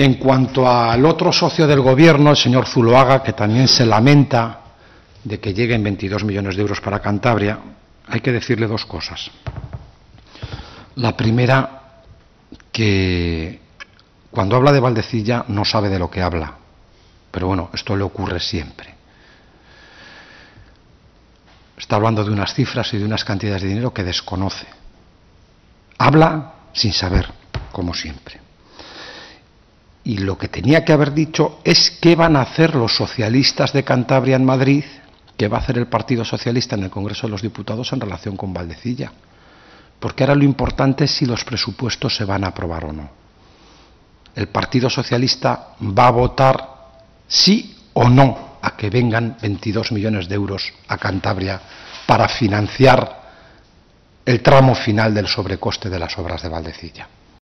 En cuanto al otro socio del Gobierno, el señor Zuloaga, que también se lamenta de que lleguen 22 millones de euros para Cantabria, hay que decirle dos cosas. La primera, que cuando habla de Valdecilla no sabe de lo que habla, pero bueno, esto le ocurre siempre. Está hablando de unas cifras y de unas cantidades de dinero que desconoce. Habla sin saber, como siempre. Y lo que tenía que haber dicho es qué van a hacer los socialistas de Cantabria en Madrid, qué va a hacer el Partido Socialista en el Congreso de los Diputados en relación con Valdecilla. Porque ahora lo importante es si los presupuestos se van a aprobar o no. El Partido Socialista va a votar sí o no a que vengan 22 millones de euros a Cantabria para financiar el tramo final del sobrecoste de las obras de Valdecilla.